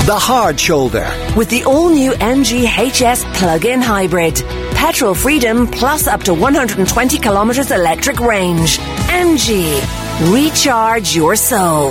The Hard Shoulder. With the all-new MG HS plug-in hybrid. Petrol freedom plus up to 120 kilometres electric range. MG. Recharge your soul.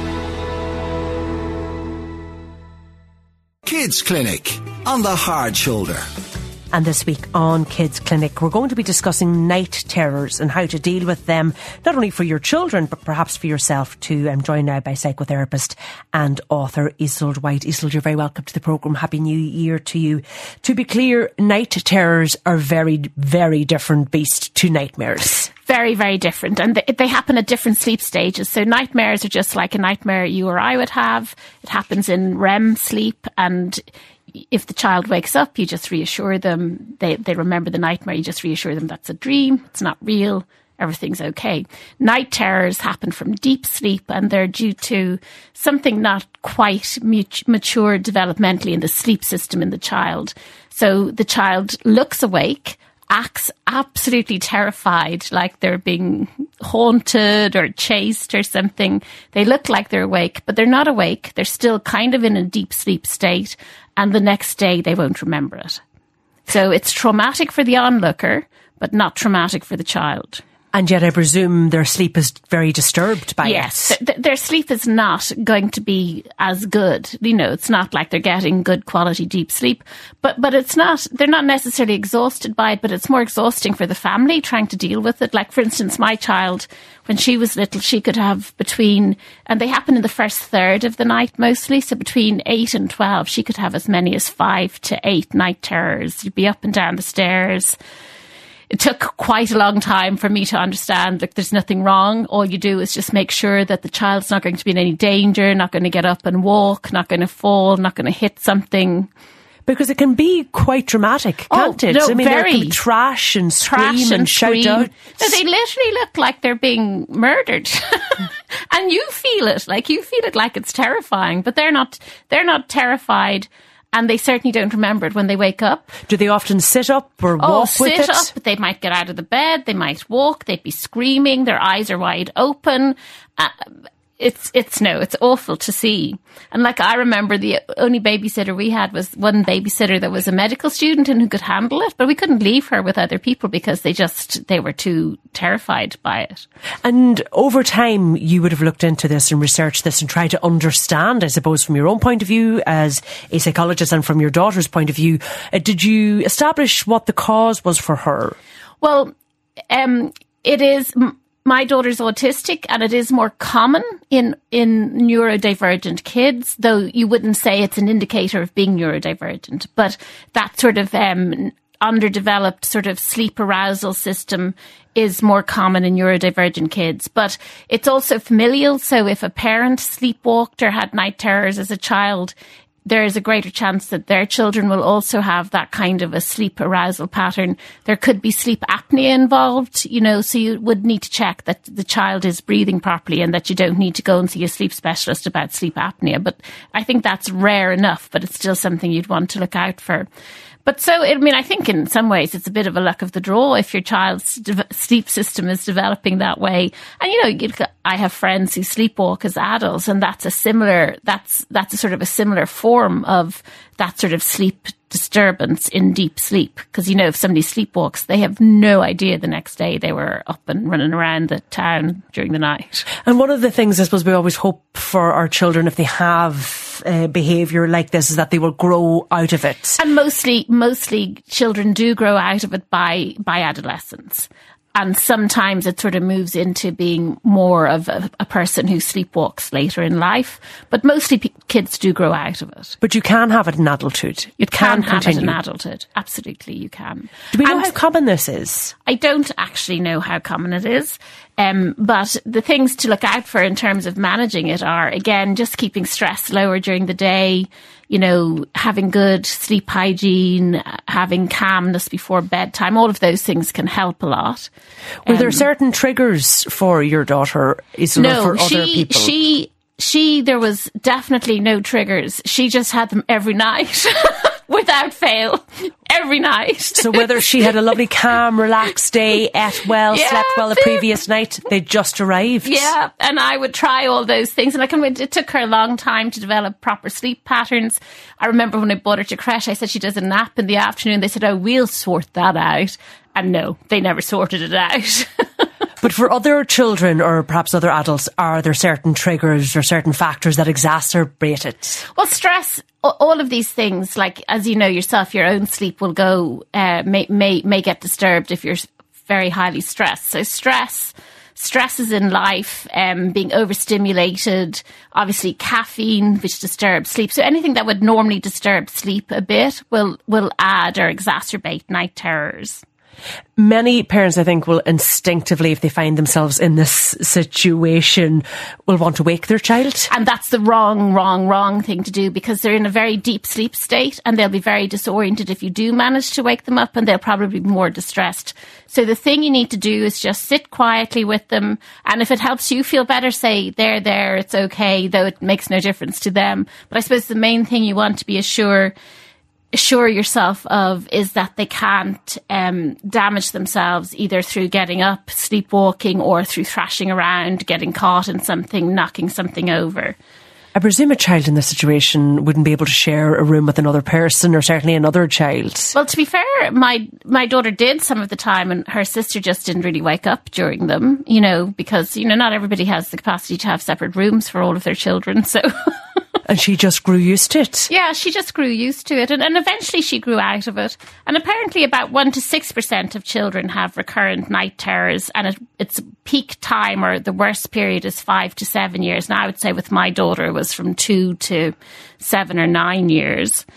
Kids Clinic on The Hard Shoulder. And this week on Kids Clinic, we're going to be discussing night terrors and how to deal with them, not only for your children, but perhaps for yourself too. I'm joined now by psychotherapist and author Iseult White. Iseult, you're very welcome to the programme. Happy New Year to you. To be clear, night terrors are very, very different beast to nightmares. Very, very different. And they happen at different sleep stages. So nightmares are just like a nightmare you or I would have. It happens in REM sleep, and if the child wakes up, you just reassure them. They remember the nightmare. You just reassure them that's a dream. It's not real. Everything's okay. Night terrors happen from deep sleep, and they're due to something not quite mature developmentally in the sleep system in the child. So the child looks awake, acts absolutely terrified, like they're being haunted or chased or something. They look like they're awake, but they're not awake. They're still kind of in a deep sleep state, and the next day they won't remember it. So it's traumatic for the onlooker, but not traumatic for the child. And yet I presume their sleep is very disturbed by it. Yes, their sleep is not going to be as good. You know, it's not like they're getting good quality deep sleep, but it's not, they're not necessarily exhausted by it, but it's more exhausting for the family trying to deal with it. Like, for instance, my child, when she was little, she could have between, and they happen in the first third of the night mostly, so between 8 and 12, she could have as many as 5 to 8 night terrors. You'd be up and down the stairs. It took quite a long time for me to understand, like, there's nothing wrong. All you do is just make sure that the child's not going to be in any danger, not going to get up and walk, not going to fall, not going to hit something. Because it can be quite dramatic, can't it? No, I mean, very. There can be trash and scream and shout out. No, they literally look like they're being murdered. And you feel it like it's terrifying, but they're not terrified. And they certainly don't remember it when they wake up. Do they often sit up or walk with it? Sit up. They might get out of the bed. They might walk. They'd be screaming. Their eyes are wide open. It's awful to see. And like, I remember the only babysitter we had was one babysitter that was a medical student and who could handle it, but we couldn't leave her with other people because they were too terrified by it. And over time, you would have looked into this and researched this and tried to understand, I suppose, from your own point of view as a psychologist and from your daughter's point of view. Did you establish what the cause was for her? Well, it is... My daughter's autistic, and it is more common in neurodivergent kids, though you wouldn't say it's an indicator of being neurodivergent. But that sort of underdeveloped sort of sleep arousal system is more common in neurodivergent kids. But it's also familial, so if a parent sleepwalked or had night terrors as a child, there is a greater chance that their children will also have that kind of a sleep arousal pattern. There could be sleep apnea involved, you know, so you would need to check that the child is breathing properly and that you don't need to go and see a sleep specialist about sleep apnea. But I think that's rare enough, but it's still something you'd want to look out for. But so, I mean, I think in some ways it's a bit of a luck of the draw if your child's sleep system is developing that way. And, you know, I have friends who sleepwalk as adults, and that's a sort of a similar form of that sort of sleep disturbance in deep sleep. Because, you know, if somebody sleepwalks, they have no idea the next day they were up and running around the town during the night. And one of the things I suppose we always hope for our children, if they have behaviour like this, is that they will grow out of it. And mostly children do grow out of it by adolescence. And sometimes it sort of moves into being more of a person who sleepwalks later in life. But mostly kids do grow out of it. But you can have it in adulthood. You can have it in adulthood. Absolutely, you can. Do we know how common this is? I don't actually know how common it is. But the things to look out for in terms of managing it are, again, just keeping stress lower during the day, you know, having good sleep hygiene, having calmness before bedtime. All of those things can help a lot. Were there certain triggers for your daughter, Iseult, for other people? There was definitely no triggers. She just had them every night. without fail, every night. So whether she had a lovely, calm, relaxed day, ate well, slept well the previous night, they just arrived. Yeah, and I would try all those things. And it took her a long time to develop proper sleep patterns. I remember when I brought her to creche, I said she does a nap in the afternoon. They said, oh, we'll sort that out. And no, they never sorted it out. But for other children or perhaps other adults, are there certain triggers or certain factors that exacerbate it? Well, stress, all of these things, like, as you know yourself, your own sleep will go, may get disturbed if you're very highly stressed. So stresses in life, being overstimulated, obviously caffeine, which disturbs sleep. So anything that would normally disturb sleep a bit will add or exacerbate night terrors. Many parents, I think, will instinctively, if they find themselves in this situation, will want to wake their child. And that's the wrong thing to do, because they're in a very deep sleep state and they'll be very disoriented if you do manage to wake them up, and they'll probably be more distressed. So the thing you need to do is just sit quietly with them. And if it helps you feel better, say, there, it's okay, though it makes no difference to them. But I suppose the main thing you want to be assure yourself of is that they can't damage themselves either through getting up, sleepwalking, or through thrashing around, getting caught in something, knocking something over. I presume a child in this situation wouldn't be able to share a room with another person, or certainly another child. Well, to be fair, my daughter did some of the time, and her sister just didn't really wake up during them, because, not everybody has the capacity to have separate rooms for all of their children, so... And she just grew used to it. Yeah, she just grew used to it. And eventually she grew out of it. And apparently about 1% to 6% of children have recurrent night terrors. And its peak time, or the worst period, is 5 to 7 years. Now, I would say with my daughter, it was from 2 to 7 or 9 years.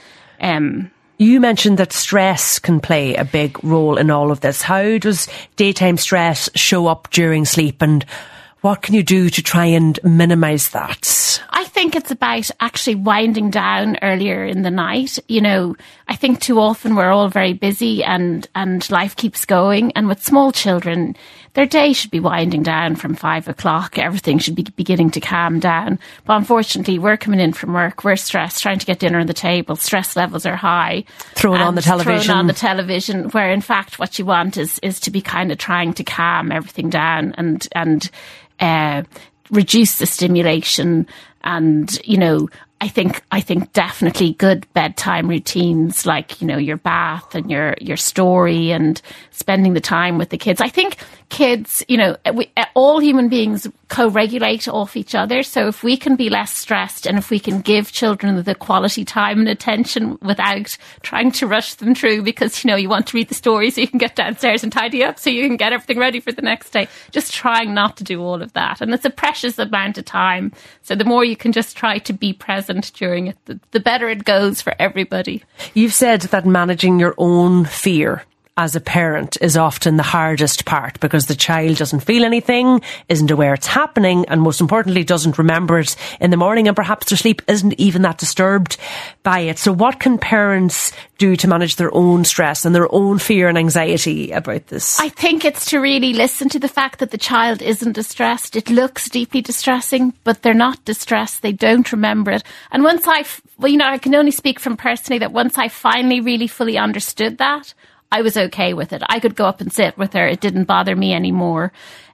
You mentioned that stress can play a big role in all of this. How does daytime stress show up during sleep, and what can you do to try and minimise that? I think it's about actually winding down earlier in the night. I think too often we're all very busy and life keeps going. And with small children, their day should be winding down from 5 o'clock. Everything should be beginning to calm down. But unfortunately, we're coming in from work. We're stressed, trying to get dinner on the table. Stress levels are high. Thrown on the television. Where in fact what you want is to be kind of trying to calm everything down and reduce the stimulation. And, I think definitely good bedtime routines, like, your bath and your story and spending the time with the kids. I think kids, all human beings co-regulate off each other. So if we can be less stressed, and if we can give children the quality time and attention without trying to rush them through, because, you want to read the story so you can get downstairs and tidy up so you can get everything ready for the next day. Just trying not to do all of that. And it's a precious amount of time. So the more you can just try to be present during it, the better it goes for everybody. You've said that managing your own fear as a parent is often the hardest part, because the child doesn't feel anything, isn't aware it's happening, and most importantly doesn't remember it in the morning, and perhaps their sleep isn't even that disturbed by it. So what can parents do to manage their own stress and their own fear and anxiety about this? I think it's to really listen to the fact that the child isn't distressed. It looks deeply distressing, but they're not distressed. They don't remember it. And once I can only speak from personally that once I finally really fully understood that, I was okay with it. I could go up and sit with her. It didn't bother me anymore.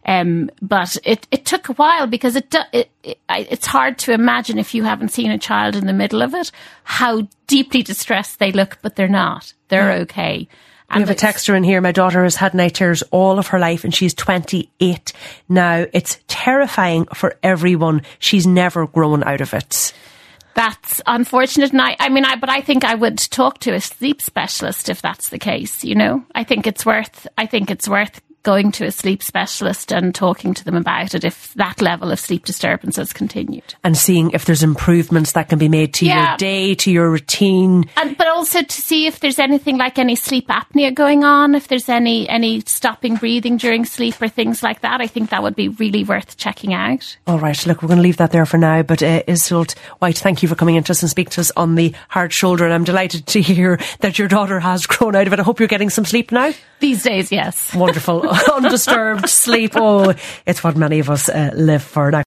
But it took a while, because it's hard to imagine, if you haven't seen a child in the middle of it, how deeply distressed they look, but they're not. They're okay. We have a texter in here. My daughter has had night terrors all of her life, and she's 28 now. It's terrifying for everyone. She's never grown out of it. That's unfortunate. And I think I would talk to a sleep specialist if that's the case. I think it's worth going to a sleep specialist and talking to them about it if that level of sleep disturbance has continued. And seeing if there's improvements that can be made to your day, to your routine. But also to see if there's anything like any sleep apnea going on, if there's any stopping breathing during sleep or things like that. I think that would be really worth checking out. All right, look, we're going to leave that there for now. But Iseult White, thank you for coming in to us and speak to us on the hard shoulder. And I'm delighted to hear that your daughter has grown out of it. I hope you're getting some sleep now. These days, yes. Wonderful. Undisturbed sleep. Oh, it's what many of us live for now.